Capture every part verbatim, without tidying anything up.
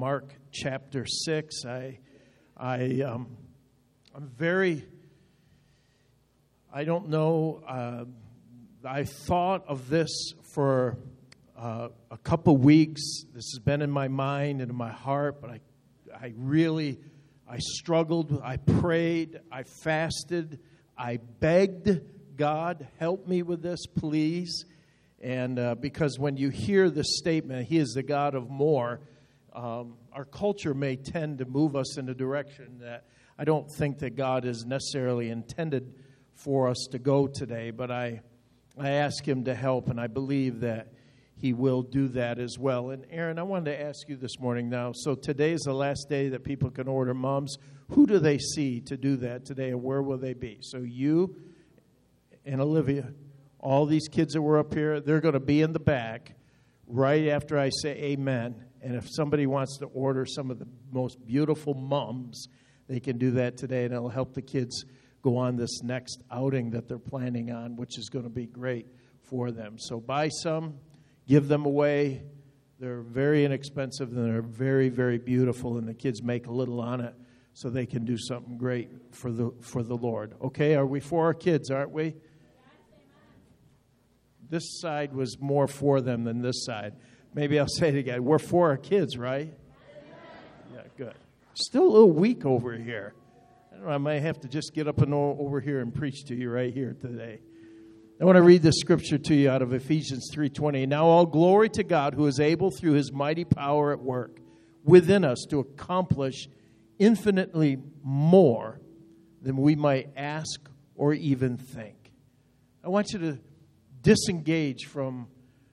Mark chapter six. I, I, um, I'm very, I don't know, uh, I thought of this for uh, a couple weeks. This has been in my mind and in my heart, but I, I really, I struggled. I prayed. I fasted. I begged God, help me with this, please. And uh, because when you hear this statement, He is the God of more, um, our culture may tend to move us in a direction that I don't think that God is necessarily intended for us to go today. But I, I ask Him to help, and I believe that He will do that as well. And Aaron, I wanted to ask you this morning now. So today is the last day that people can order mums. Who do they see to do that today, and where will they be? So you and Olivia, all these kids that were up here, they're going to be in the back right after I say amen. And if somebody wants to order some of the most beautiful mums, they can do that today, and it'll help the kids go on this next outing that they're planning on, which is going to be great for them. So buy some, give them away. They're very inexpensive, and they're very, very beautiful, and the kids make a little on it so they can do something great for the for the Lord. Okay, are we for our kids, aren't we? This side was more for them than this side. Maybe I'll say it again. We're for our kids, right? Yeah, good. Still a little weak over here. I don't know, I might have to just get up and over here and preach to you right here today. I want to read this scripture to you out of Ephesians three twenty. Now all glory to God, who is able through His mighty power at work within us to accomplish infinitely more than we might ask or even think. I want you to disengage from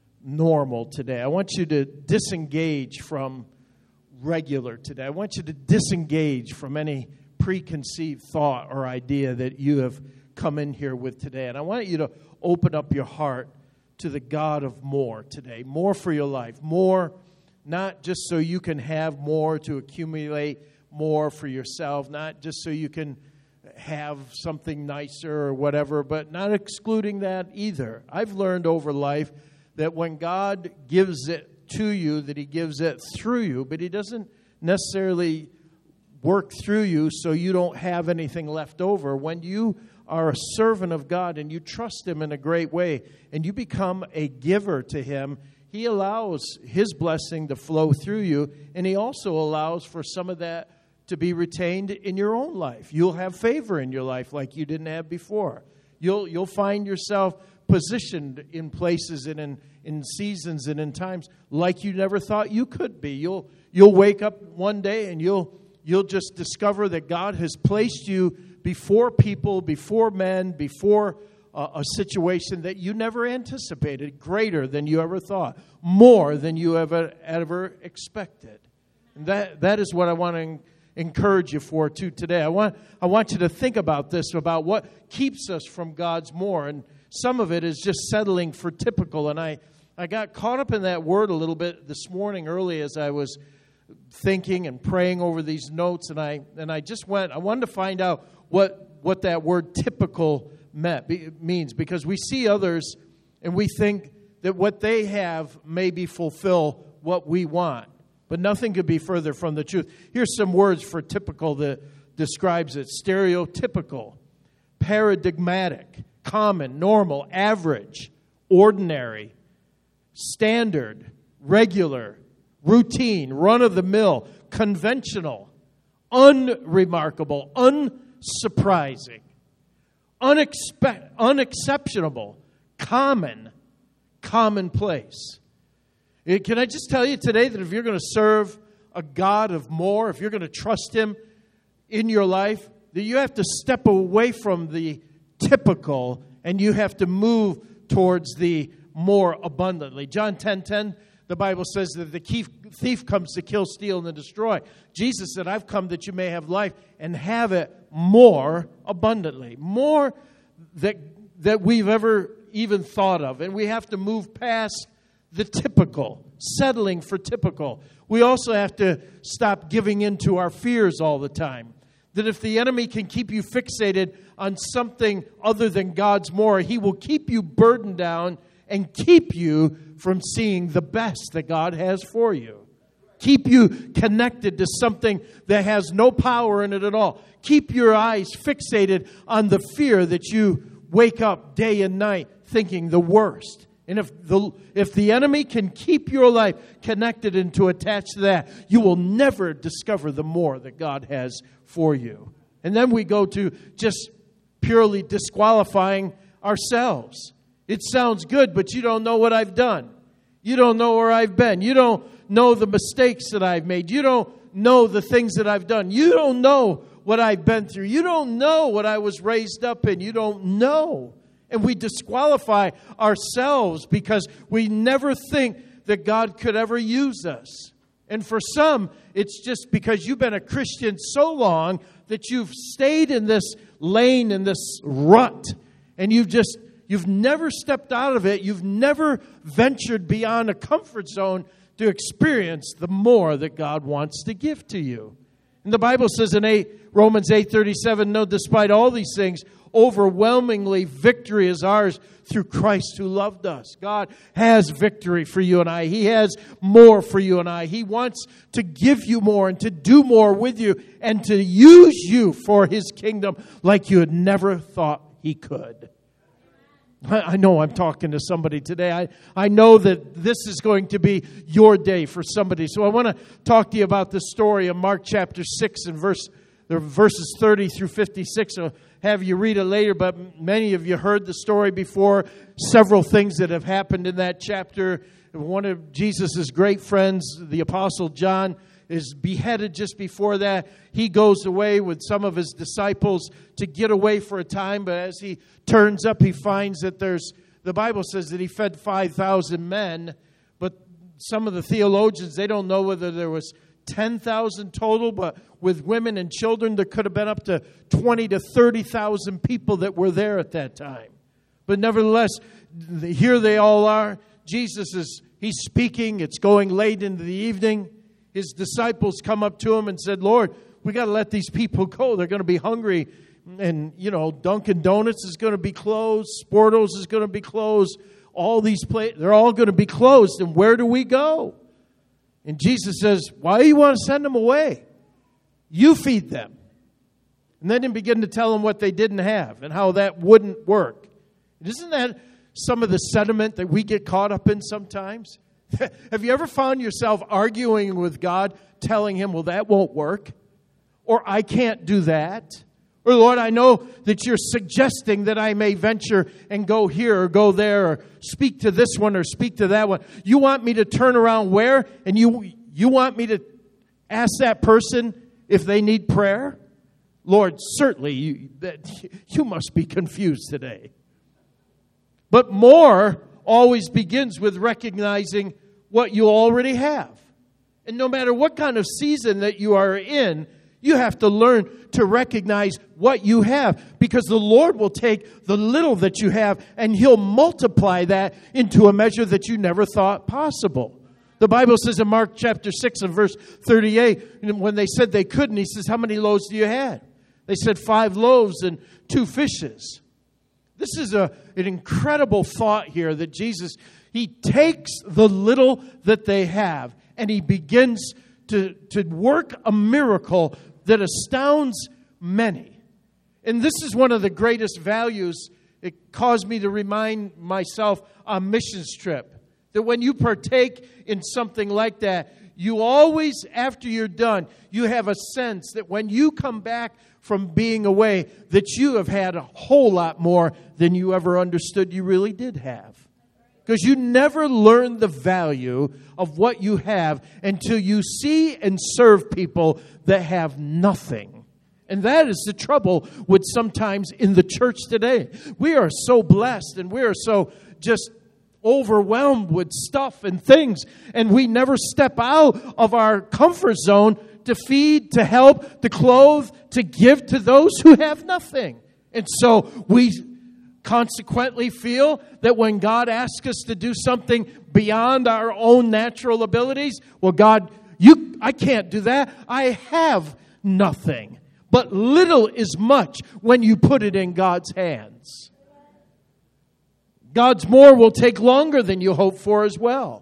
normal today. I want you to disengage from regular today. I want you to disengage from any preconceived thought or idea that you have come in here with today. And I want you to open up your heart to the God of more today. More for your life. More, not just so you can have more to accumulate more for yourself, not just so you can have something nicer or whatever, but not excluding that either. I've learned over life that when God gives it to you, that He gives it through you, but He doesn't necessarily work through you so you don't have anything left over. When you are a servant of God and you trust Him in a great way and you become a giver to Him, He allows His blessing to flow through you, and He also allows for some of that to be retained in your own life. You'll have favor in your life like you didn't have before. You'll you'll find yourself positioned in places and in, in seasons and in times like you never thought you could be. You'll you'll wake up one day and you'll you'll just discover that God has placed you before people, before men, before uh, a situation that you never anticipated, greater than you ever thought, more than you ever ever expected. And that that is what I want to encourage you for too today. I want I want you to think about this, about what keeps us from God's more. And some of it is just settling for typical. And I, I got caught up in that word a little bit this morning early as I was thinking and praying over these notes. And I and I just went, I wanted to find out what, what that word typical meant, be, means. Because we see others and we think that what they have maybe fulfill what we want. But nothing could be further from the truth. Here's some words for typical that describes it. Stereotypical, paradigmatic, common, normal, average, ordinary, standard, regular, routine, run-of-the-mill, conventional, unremarkable, unsurprising, unexpe- unexceptionable, common, commonplace. Can I just tell you today that if you're going to serve a God of more, if you're going to trust Him in your life, that you have to step away from the typical and you have to move towards the more abundantly. John ten ten, the Bible says that the thief comes to kill, steal, and destroy. Jesus said, I've come that you may have life and have it more abundantly. More that, that we've ever even thought of. And we have to move past the typical, settling for typical. We also have to stop giving in to our fears all the time. That if the enemy can keep you fixated on something other than God's more, he will keep you burdened down and keep you from seeing the best that God has for you. keep you connected to something that has no power in it at all. Keep your eyes fixated on the fear that you wake up day and night thinking the worst. And if the if the enemy can keep your life connected and to attach to that, you will never discover the more that God has for you. And then we go to just purely disqualifying ourselves. It sounds good, but you don't know what I've done. You don't know where I've been. You don't know the mistakes that I've made. You don't know the things that I've done. You don't know what I've been through. You don't know what I was raised up in. You don't know. And we disqualify ourselves because we never think that God could ever use us. And for some, it's just because you've been a Christian so long that you've stayed in this lane, in this rut, and you've just, you've never stepped out of it. You've never ventured beyond a comfort zone to experience the more that God wants to give to you. And the Bible says in eight, Romans eight thirty-seven, no, despite all these things, overwhelmingly victory is ours through Christ who loved us. God has victory for you and I. He has more for you and I. He wants to give you more and to do more with you and to use you for His kingdom like you had never thought He could. I know I'm talking to somebody today. I, I know that this is going to be your day for somebody. So I want to talk to you about the story of Mark chapter six and verse, verses thirty through fifty-six. I'll have you read it later, but many of you heard the story before. Several things that have happened in that chapter. One of Jesus' great friends, the Apostle John, is beheaded just before that. He goes away with some of his disciples to get away for a time, but as he turns up, he finds that there's, the Bible says that he fed five thousand men, but some of the theologians, they don't know whether there was ten thousand total, but with women and children, there could have been up to twenty to thirty thousand people that were there at that time. But nevertheless, here they all are. Jesus is, he's speaking. It's going late into the evening. His disciples come up to him and said, Lord, we got to let these people go. They're going to be hungry. And, you know, Dunkin' Donuts is going to be closed. Sportos is going to be closed. All these places, they're all going to be closed. And where do we go? And Jesus says, why do you want to send them away? You feed them. And then he began to tell them what they didn't have and how that wouldn't work. And isn't that some of the sentiment that we get caught up in sometimes? Have you ever found yourself arguing with God, telling Him, well, that won't work? Or I can't do that? Or, Lord, I know that you're suggesting that I may venture and go here or go there or speak to this one or speak to that one. You want me to turn around where? And you you want me to ask that person if they need prayer? Lord, certainly you, that, you must be confused today. But more always begins with recognizing what you already have. And no matter what kind of season that you are in, you have to learn to recognize what you have, because the Lord will take the little that you have and He'll multiply that into a measure that you never thought possible. The Bible says in Mark chapter six and verse thirty-eight, when they said they couldn't, He says, how many loaves do you have? They said five loaves and two fishes. This is a, an incredible thought here that Jesus, He takes the little that they have and He begins to, to work a miracle that astounds many. And this is one of the greatest values. It caused me to remind myself on missions trip that when you partake in something like that, you always, after you're done, you have a sense that when you come back from being away, that you have had a whole lot more than you ever understood you really did have. Because you never learn the value of what you have until you see and serve people that have nothing. And that is the trouble with sometimes in the church today. We are so blessed and we are so just overwhelmed with stuff and things. And we never step out of our comfort zone to feed, to help, to clothe, to give to those who have nothing. And so we consequently feel that when God asks us to do something beyond our own natural abilities, well, God, you, I can't do that. I have nothing. But little is much when you put it in God's hands. God's more will take longer than you hope for as well.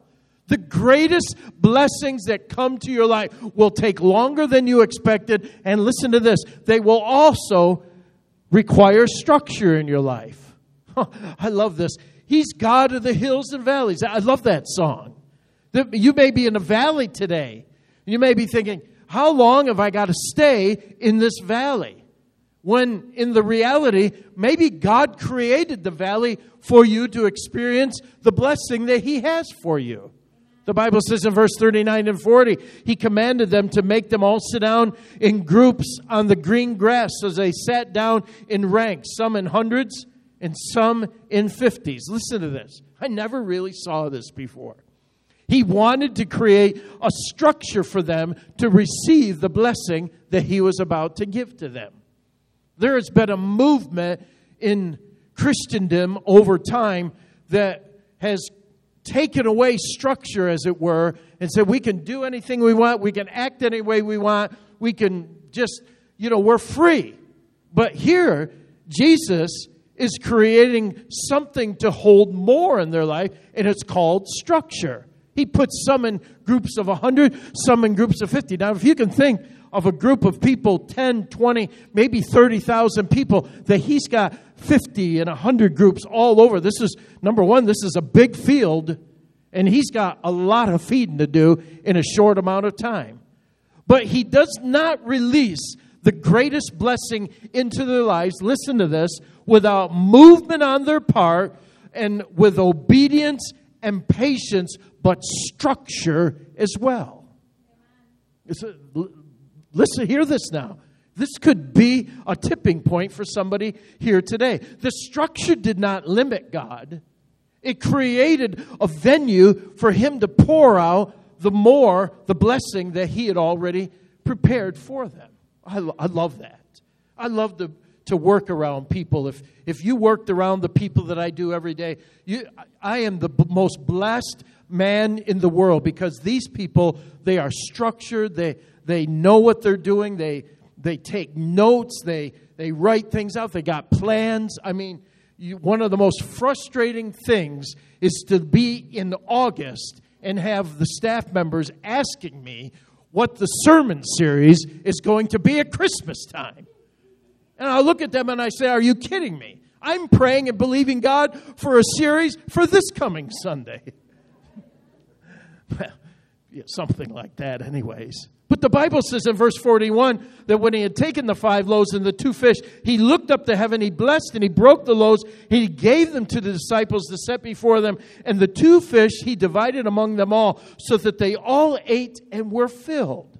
The greatest blessings that come to your life will take longer than you expected. And listen to this, they will also require structure in your life. I love this. He's God of the hills and valleys. I love that song. You may be in a valley today. You may be thinking, how long have I got to stay in this valley? When in the reality, maybe God created the valley for you to experience the blessing that He has for you. The Bible says in verse thirty-nine and forty, He commanded them to make them all sit down in groups on the green grass as they sat down in ranks, some in hundreds and some in fifties. Listen to this. I never really saw this before. He wanted to create a structure for them to receive the blessing that He was about to give to them. There has been a movement in Christendom over time that has taken away structure, as it were, and said we can do anything we want, we can act any way we want, we can just, you know, we're free. But here, Jesus is creating something to hold more in their life, and it's called structure. He puts some in groups of one hundred, some in groups of fifty. Now, if you can think of a group of people, ten, twenty, maybe thirty thousand people, that He's got fifty and one hundred groups all over. This is, number one, this is a big field, and He's got a lot of feeding to do in a short amount of time. But He does not release the greatest blessing into their lives, listen to this, without movement on their part and with obedience and patience, but structure as well. It's a, listen, hear this now. This could be a tipping point for somebody here today. The structure did not limit God. It created a venue for Him to pour out the more, the blessing that He had already prepared for them. I, I love that. I love the to work around people. If if you worked around the people that I do every day, you, I am the b- most blessed man in the world, because these people, they are structured. They they know what they're doing. They they take notes. They they write things out. They got plans. I mean, you, one of the most frustrating things is to be in August and have the staff members asking me what the sermon series is going to be at Christmas time. And I look at them and I say, are you kidding me? I'm praying and believing God for a series for this coming Sunday. Well, yeah, something like that anyways. But the Bible says in verse forty-one that when He had taken the five loaves and the two fish, He looked up to heaven, He blessed and He broke the loaves. He gave them to the disciples to set before them. And the two fish He divided among them all, so that they all ate and were filled.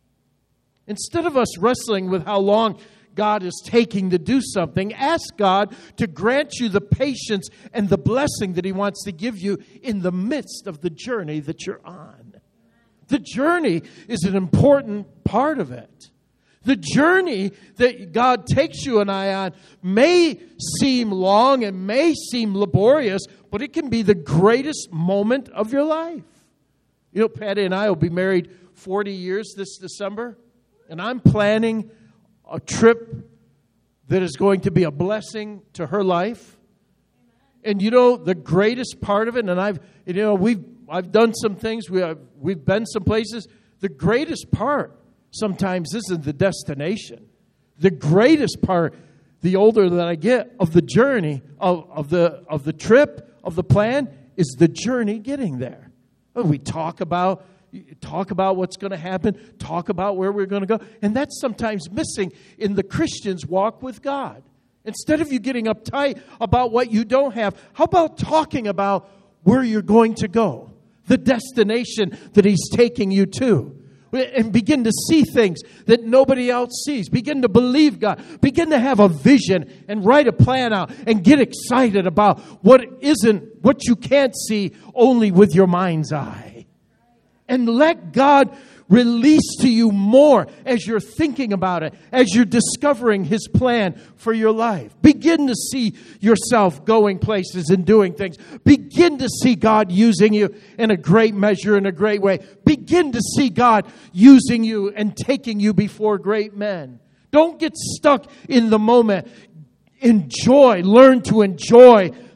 Instead of us wrestling with how long God is taking to do something, ask God to grant you the patience and the blessing that He wants to give you in the midst of the journey that you're on. The journey is an important part of it. The journey that God takes you and I on may seem long and may seem laborious, but it can be the greatest moment of your life. You know, Patty and I will be married forty years this December, and I'm planning a trip that is going to be a blessing to her life. And you know, the greatest part of it, and I've, you know, we've, I've done some things, we have, we've been some places. The greatest part sometimes isn't the destination. The greatest part, the older that I get, of the journey, of, of the of the trip, of the plan, is the journey getting there. We talk about Talk about what's going to happen. Talk about where we're going to go. And that's sometimes missing in the Christian's walk with God. Instead of you getting uptight about what you don't have, how about talking about where you're going to go? The destination that He's taking you to. And begin to see things that nobody else sees. Begin to believe God. Begin to have a vision and write a plan out and get excited about what isn't, what you can't see only with your mind's eye. And let God release to you more as you're thinking about it, as you're discovering His plan for your life. Begin to see yourself going places and doing things. Begin to see God using you in a great measure, in a great way. Begin to see God using you and taking you before great men. Don't get stuck in the moment. Enjoy, learn to enjoy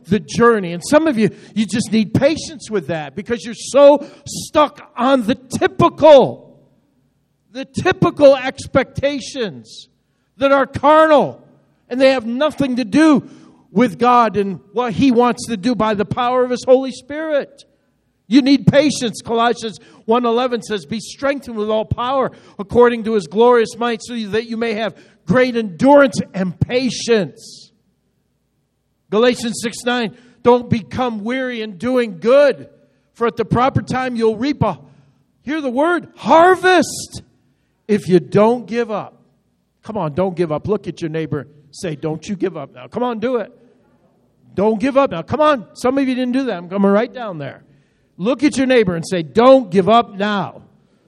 the journey. And some of you, you just need patience with that because you're so stuck on the typical, the typical expectations that are carnal. And they have nothing to do with God and what He wants to do by the power of His Holy Spirit. You need patience. Colossians one eleven says, be strengthened with all power according to His glorious might, so that you may have great endurance and patience. Galatians six nine, don't become weary in doing good, for at the proper time you'll reap a, hear the word, harvest, if you don't give up. Come on, don't give up. Look at your neighbor. Say, don't you give up now. Come on, do it. Don't give up now. Come on. Some of you didn't do that. I'm coming right down there. Look at your neighbor and say, don't give up now.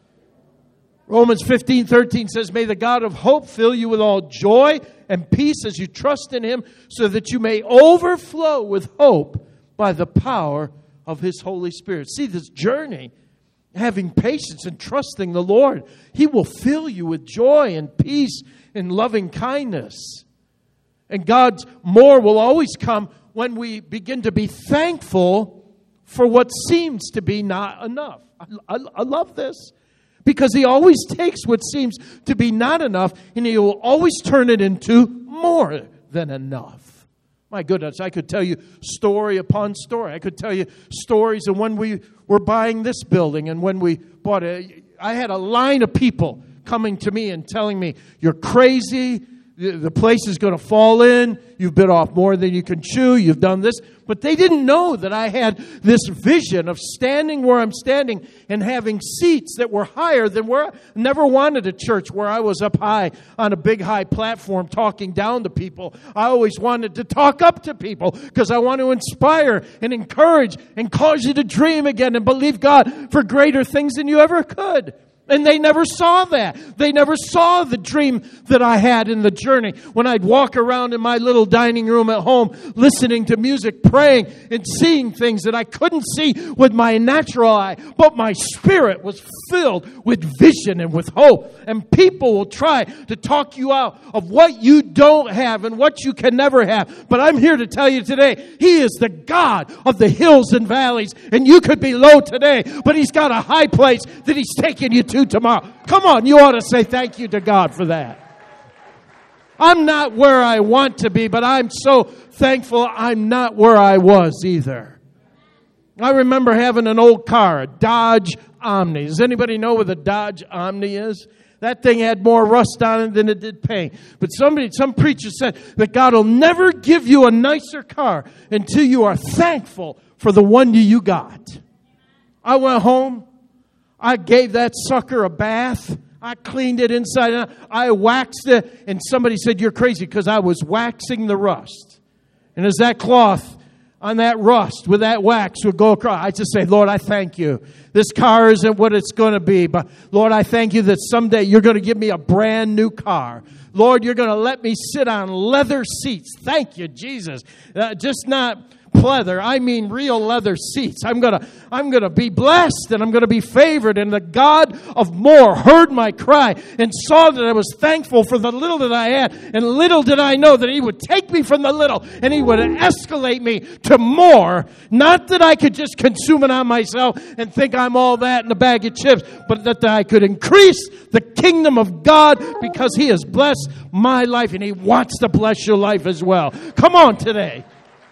Romans fifteen thirteen says, may the God of hope fill you with all joy and peace as you trust in Him, so that you may overflow with hope by the power of His Holy Spirit. See, this journey, having patience and trusting the Lord, He will fill you with joy and peace and loving kindness. And God's more will always come when we begin to be thankful for what seems to be not enough. I, I, I love this. Because He always takes what seems to be not enough and He will always turn it into more than enough. My goodness, I could tell you story upon story. I could tell you stories of when we were buying this building and when we bought it. I had a line of people coming to me and telling me, you're crazy. The place is going to fall in. You've bit off more than you can chew. You've done this. But they didn't know that I had this vision of standing where I'm standing and having seats that were higher than where I never wanted a church where I was up high on a big high platform talking down to people. I always wanted to talk up to people because I want to inspire and encourage and cause you to dream again and believe God for greater things than you ever could. And they never saw that. They never saw the dream that I had in the journey. When I'd walk around in my little dining room at home, listening to music, praying, and seeing things that I couldn't see with my natural eye. But my spirit was filled with vision and with hope. And people will try to talk you out of what you don't have and what you can never have. But I'm here to tell you today, He is the God of the hills and valleys. And you could be low today, but He's got a high place that He's taking you to tomorrow. Come on, you ought to say thank you to God for that. I'm not where I want to be, but I'm so thankful I'm not where I was either. I remember having an old car, a Dodge Omni. Does anybody know what a Dodge Omni is? That thing had more rust on it than it did paint. But somebody, some preacher said that God will never give you a nicer car until you are thankful for the one you got. I went home. I gave that sucker a bath. I cleaned it inside out. I waxed it. And somebody said, you're crazy, because I was waxing the rust. And as that cloth on that rust with that wax would go across, I just say, Lord, I thank you. This car isn't what it's going to be. But Lord, I thank you that someday you're going to give me a brand new car. Lord, you're going to let me sit on leather seats. Thank you, Jesus. Uh, just not pleather. I mean real leather seats. I'm gonna, I'm gonna be blessed and I'm gonna be favored. And the God of more heard my cry and saw that I was thankful for the little that I had. And little did I know that He would take me from the little and He would escalate me to more. Not that I could just consume it on myself and think I'm all that in a bag of chips, but that I could increase the kingdom of God, because He has blessed my life and He wants to bless your life as well. Come on today.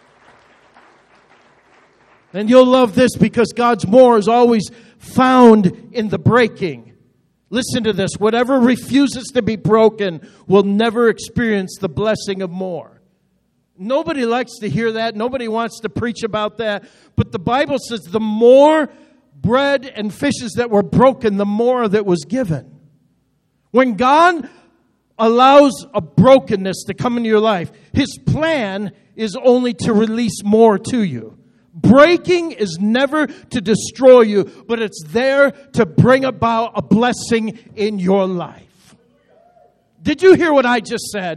And you'll love this, because God's more is always found in the breaking. Listen to this. Whatever refuses to be broken will never experience the blessing of more. Nobody likes to hear that. Nobody wants to preach about that. But the Bible says the more bread and fishes that were broken, the more that was given. When God allows a brokenness to come into your life, His plan is only to release more to you. Breaking is never to destroy you, but it's there to bring about a blessing in your life. Did you hear what I just said?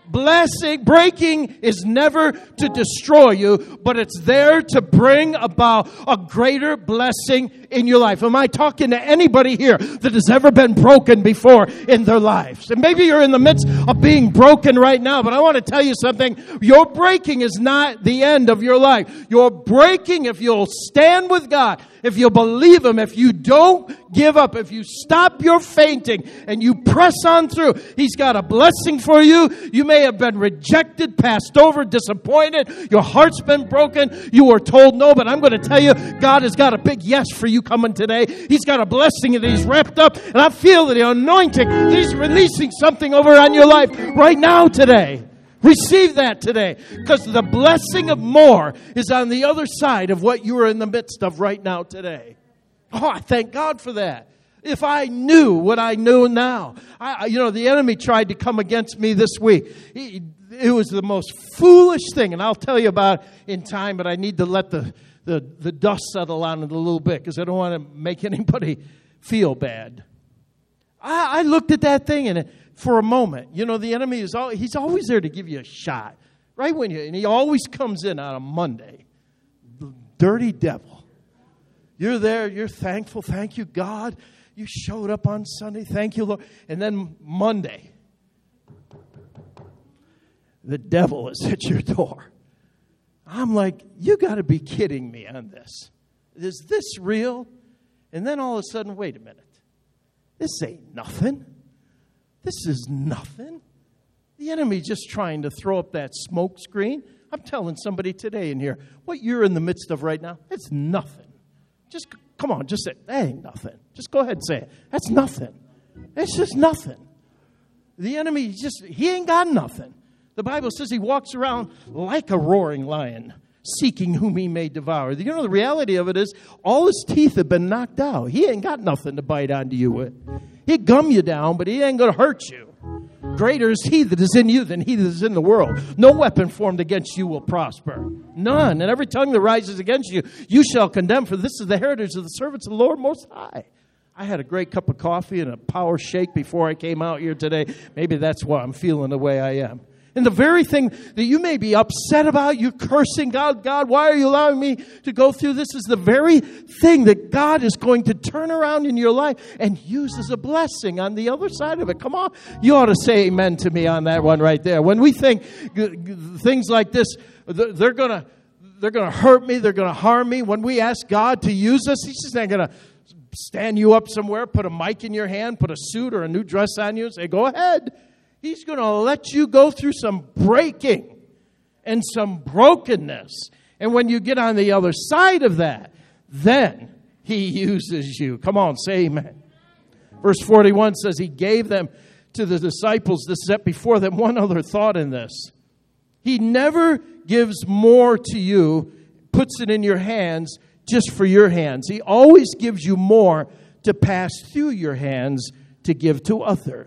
Blessing, breaking is never to destroy you, but it's there to bring about a greater blessing in your life. Am I talking to anybody here that has ever been broken before in their lives? And maybe you're in the midst of being broken right now, but I want to tell you something. Your breaking is not the end of your life. Your breaking, if you'll stand with God, if you believe Him, if you don't give up, if you stop your fainting and you press on through, He's got a blessing for you. You may have been rejected, passed over, disappointed. Your heart's been broken. You were told no, but I'm going to tell you, God has got a big yes for you coming today. He's got a blessing that He's wrapped up, and I feel that the anointing, that He's releasing something over on your life right now today. Receive that today, because the blessing of more is on the other side of what you are in the midst of right now today. Oh, I thank God for that. If I knew what I know now. I, you know, the enemy tried to come against me this week. He, it was the most foolish thing, and I'll tell you about it in time, but I need to let the, the, the dust settle on it a little bit, because I don't want to make anybody feel bad. I, I looked at that thing, and it, for a moment, you know, the enemy is all, he's always there to give you a shot. Right when you, and he always comes in on a Monday. The dirty devil. You're there, you're thankful, thank you, God. You showed up on Sunday, thank you, Lord. And then Monday, the devil is at your door. I'm like, you got to be kidding me on this. Is this real? And then all of a sudden, wait a minute. This ain't nothing. This is nothing. The enemy just trying to throw up that smoke screen. I'm telling somebody today in here, what you're in the midst of right now, it's nothing. Just come on, just say, that ain't nothing. Just go ahead and say it. That's nothing. It's just nothing. The enemy just, he ain't got nothing. The Bible says he walks around like a roaring lion, seeking whom he may devour. You know, the reality of it is, all his teeth have been knocked out. He ain't got nothing to bite onto you with. He'll gum you down, but he ain't going to hurt you. Greater is he that is in you than he that is in the world. No weapon formed against you will prosper. None. And every tongue that rises against you, you shall condemn, for this is the heritage of the servants of the Lord Most High. I had a great cup of coffee and a power shake before I came out here today. Maybe that's why I'm feeling the way I am. And the very thing that you may be upset about, you're cursing God, God, why are you allowing me to go through this, is the very thing that God is going to turn around in your life and use as a blessing on the other side of it. Come on. You ought to say amen to me on that one right there. When we think things like this, they're going to they're going to hurt me, they're going to harm me. When we ask God to use us, He's just not going to stand you up somewhere, put a mic in your hand, put a suit or a new dress on you and say, go ahead. He's going to let you go through some breaking and some brokenness. And when you get on the other side of that, then He uses you. Come on, say amen. Verse forty-one says He gave them to the disciples to set before them one other thought in this. He never gives more to you, puts it in your hands just for your hands. He always gives you more to pass through your hands to give to others.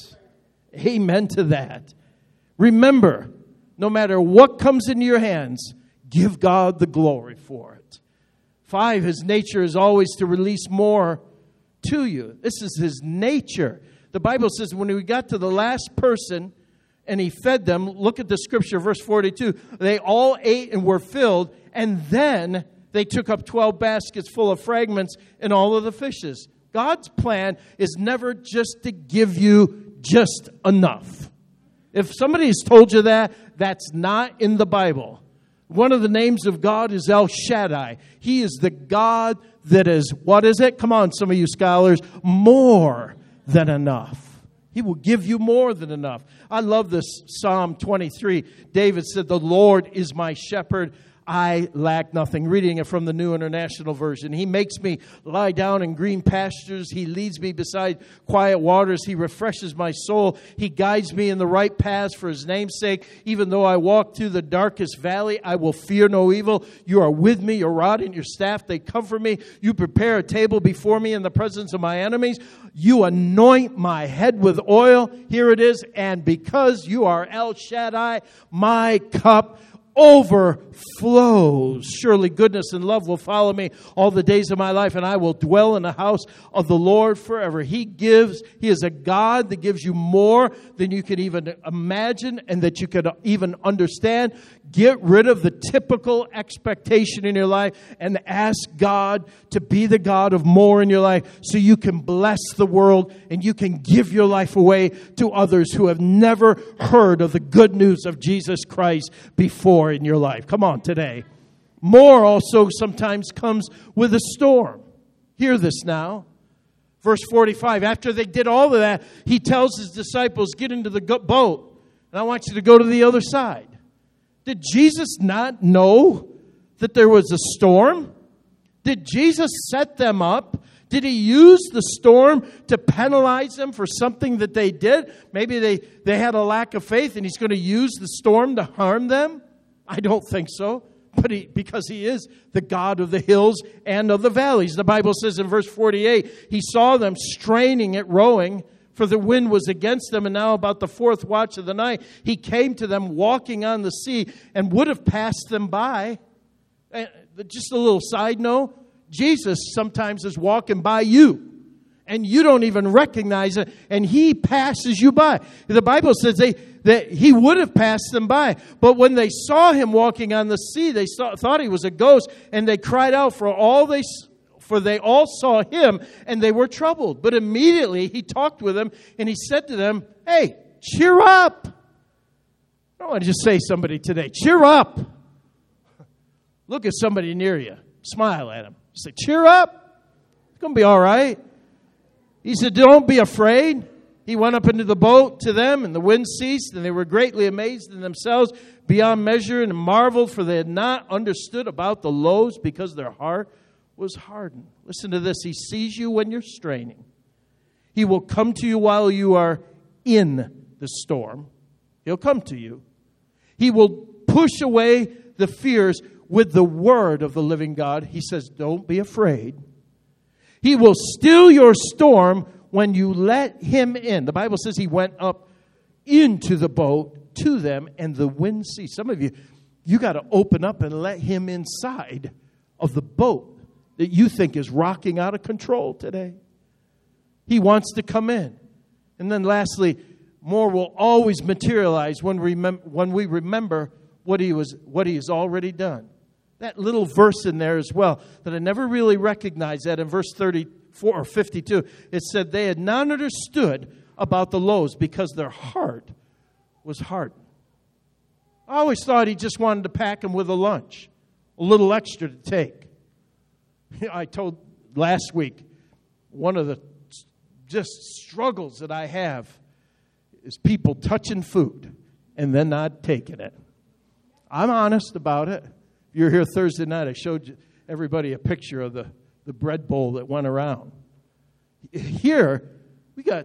Amen to that. Remember, no matter what comes into your hands, give God the glory for it. Five, His nature is always to release more to you. This is His nature. The Bible says when we got to the last person and He fed them, look at the scripture, verse forty-two. They all ate and were filled, and then they took up twelve baskets full of fragments and all of the fishes. God's plan is never just to give you just enough. If somebody has told you that, that's not in the Bible. One of the names of God is El Shaddai. He is the God that is, what is it? Come on, some of you scholars, more than enough. He will give you more than enough. I love this Psalm twenty-three. David said, the Lord is my shepherd. I lack nothing. Reading it from the New International Version. He makes me lie down in green pastures. He leads me beside quiet waters. He refreshes my soul. He guides me in the right paths for His name's sake. Even though I walk through the darkest valley, I will fear no evil. You are with me. Your rod and your staff, they comfort me. You prepare a table before me in the presence of my enemies. You anoint my head with oil. Here it is. And because you are El Shaddai, my cup overflows. Surely goodness and love will follow me all the days of my life, and I will dwell in the house of the Lord forever. He gives, He is a God that gives you more than you can even imagine and that you could even understand. Get rid of the typical expectation in your life and ask God to be the God of more in your life so you can bless the world and you can give your life away to others who have never heard of the good news of Jesus Christ before in your life. Come on today. More also sometimes comes with a storm. Hear this now. Verse forty-five, after they did all of that, He tells His disciples, get into the boat, and I want you to go to the other side. Did Jesus not know that there was a storm? Did Jesus set them up? Did He use the storm to penalize them for something that they did? Maybe they, they had a lack of faith and He's going to use the storm to harm them? I don't think so. But he, because He is the God of the hills and of the valleys. The Bible says in verse forty-eight, He saw them straining at rowing, for the wind was against them, and now about the fourth watch of the night, He came to them walking on the sea and would have passed them by. And just a little side note, Jesus sometimes is walking by you, and you don't even recognize it, and He passes you by. The Bible says they, that He would have passed them by, but when they saw Him walking on the sea, they saw, thought He was a ghost, and they cried out for all they For they all saw Him, and they were troubled. But immediately He talked with them, and He said to them, hey, cheer up. I want to just say somebody today, cheer up. Look at somebody near you. Smile at him. Say, cheer up. It's going to be all right. He said, don't be afraid. He went up into the boat to them, and the wind ceased, and they were greatly amazed in themselves beyond measure and marveled, for they had not understood about the loaves because their heart was hardened. Listen to this. He sees you when you're straining. He will come to you while you are in the storm. He'll come to you. He will push away the fears with the word of the living God. He says, don't be afraid. He will still your storm when you let Him in. The Bible says He went up into the boat to them, and the wind ceased. Some of you, you got to open up and let Him inside of the boat that you think is rocking out of control today. He wants to come in. And then lastly, more will always materialize when, remem- when we remember what he was, what He has already done. That little verse in there as well, that I never really recognized that in verse thirty-four or fifty-two. It said they had not understood about the loaves because their heart was hardened. I always thought He just wanted to pack them with a lunch, a little extra to take. I told last week, one of the just struggles that I have is people touching food and then not taking it. I'm honest about it. If you're here Thursday night, I showed you, everybody a picture of the, the bread bowl that went around. Here, we got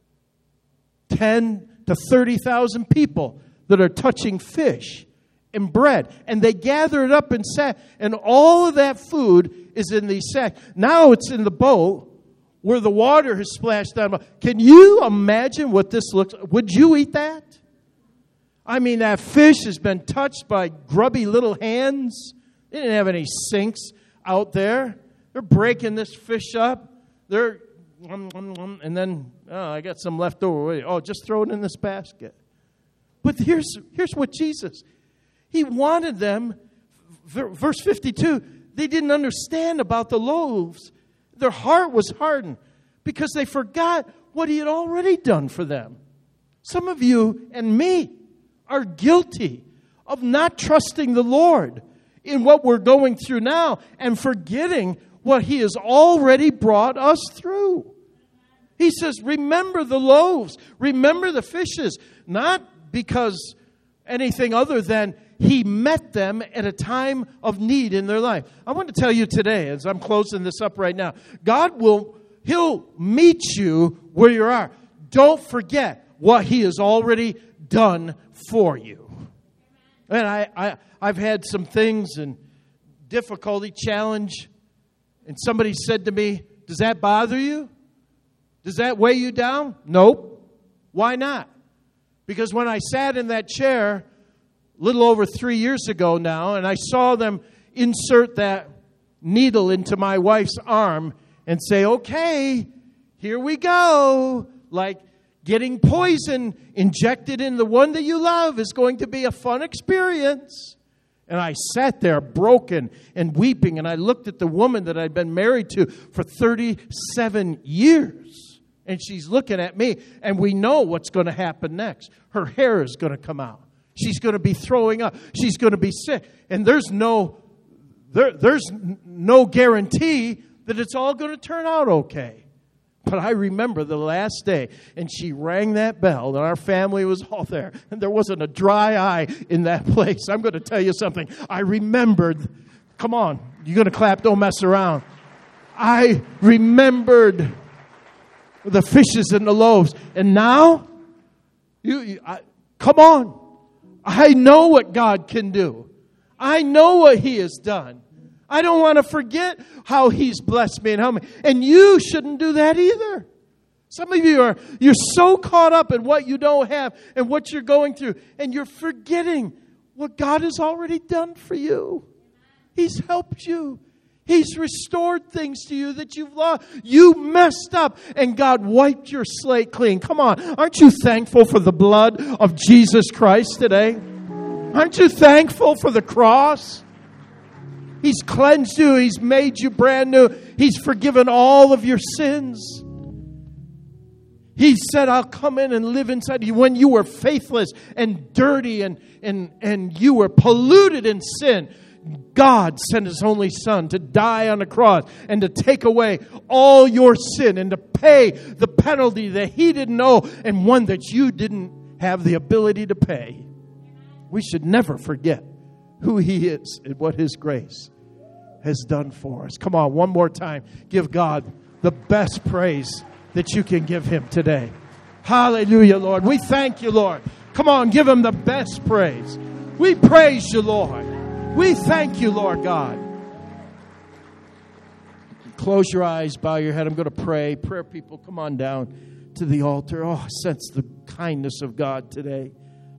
ten to thirty thousand people that are touching fish and bread. And they gather it up in sacks. And all of that food is in these sacks. Now it's in the boat where the water has splashed down. Can you imagine what this looks like? Would you eat that? I mean, that fish has been touched by grubby little hands. They didn't have any sinks out there. They're breaking this fish up. They're, and then, oh, I got some left over. Oh, just throw it in this basket. But here's, here's what Jesus, He wanted them, verse fifty-two, they didn't understand about the loaves. Their heart was hardened because they forgot what He had already done for them. Some of you and me are guilty of not trusting the Lord in what we're going through now and forgetting what He has already brought us through. He says, remember the loaves, remember the fishes, not because anything other than He met them at a time of need in their life. I want to tell you today, as I'm closing this up right now, God will, He'll meet you where you are. Don't forget what He has already done for you. And I, I, I've had some things and difficulty, challenge, and somebody said to me, does that bother you? Does that weigh you down? Nope. Why not? Because when I sat in that chair a little over three years ago now, and I saw them insert that needle into my wife's arm and say, okay, here we go. Like getting poison injected in the one that you love is going to be a fun experience. And I sat there broken and weeping, and I looked at the woman that I'd been married to for thirty-seven years. And she's looking at me, and we know what's going to happen next. Her hair is going to come out. She's going to be throwing up. She's going to be sick. And there's no, there, there's no guarantee that it's all going to turn out okay. But I remember the last day, and she rang that bell, and our family was all there, and there wasn't a dry eye in that place. I'm going to tell you something. I remembered. Come on, you're going to clap, don't mess around. I remembered the fishes and the loaves. And now, you, you I, come on. I know what God can do. I know what He has done. I don't want to forget how He's blessed me and how many. And you shouldn't do that either. Some of you are, you're so caught up in what you don't have and what you're going through, and you're forgetting what God has already done for you. He's helped you. He's restored things to you that you've lost. You messed up, and God wiped your slate clean. Come on. Aren't you thankful for the blood of Jesus Christ today? Aren't you thankful for the cross? He's cleansed you. He's made you brand new. He's forgiven all of your sins. He said, I'll come in and live inside you. When you were faithless and dirty and, and, and you were polluted in sin, God sent His only Son to die on the cross and to take away all your sin and to pay the penalty that He didn't owe and one that you didn't have the ability to pay. We should never forget who He is and what His grace has done for us. Come on, one more time. Give God the best praise that you can give Him today. Hallelujah, Lord. We thank you, Lord. Come on, give Him the best praise. We praise you, Lord. We thank you, Lord God. Close your eyes, bow your head. I'm going to pray. Prayer people, come on down to the altar. Oh, sense the kindness of God today.